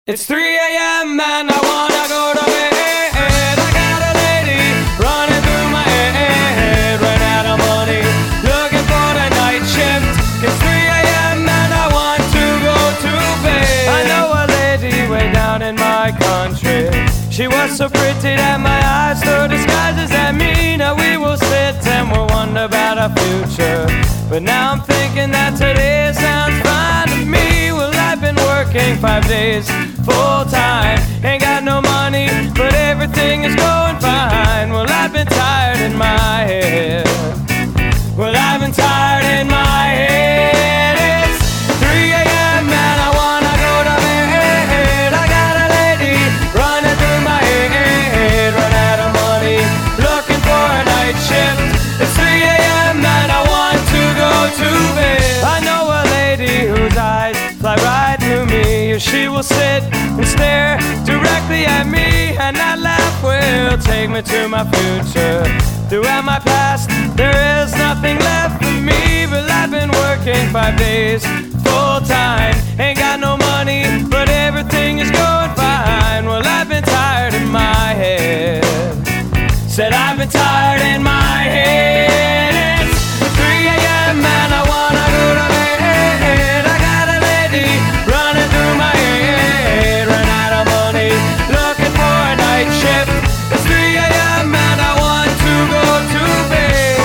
It's 3 a.m. and I wanna go to bed. I got a lady running through my head. Ran out of money, looking for the night shift. It's 3 a.m. and I want to go to bed. I know a lady way down in my country. She was so pretty that my eyes threw disguises at me. Now we will sit and we'll wonder about our future. But now I'm thinking that today sounds fine to me. Well, I've been working 5 days full time, ain't got no money, but everything is going fine. Well, I've been tired in my head. Well, I've been tired in my head. It's 3 a.m. and I wanna go to bed. I got a lady running through my head. Run out of money, looking for a night shift. It's 3 a.m. and I want to go to bed. I know a lady whose eyes fly right through me. She will sit and stare directly at me, and that laugh will take me to my future. Throughout my past, there is nothing left for me, but I've been working 5 days full time. Ain't got no money, but everything is going fine. Well, I've been tired in my head. Said I've been tired in my head. It's 3 a.m. and I wanna go to bed. I got a lady running through my head. Ran out of money, looking for a night shift. It's 3 a.m. and I want to go to bed.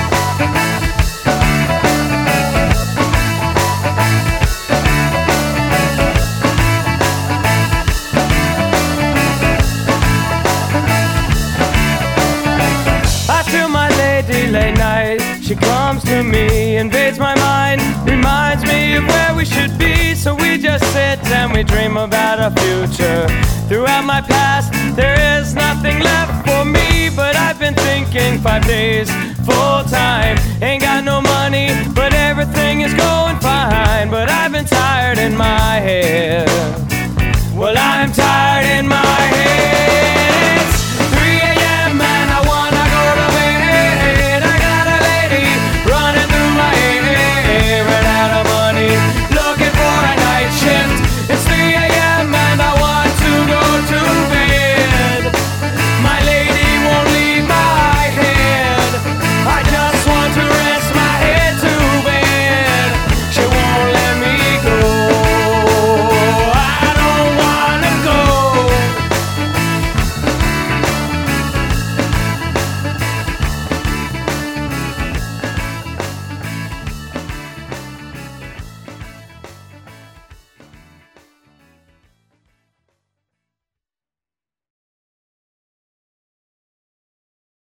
I feel my lady late night. She comes to me, invades my mind, reminds me of where we should be. So we just sit and we dream about our future. Throughout my past, there is nothing left for me, but I've been thinking 5 days full time. Ain't got no money, but everything is going fine. But I've been tired in my head. Well, I'm tired.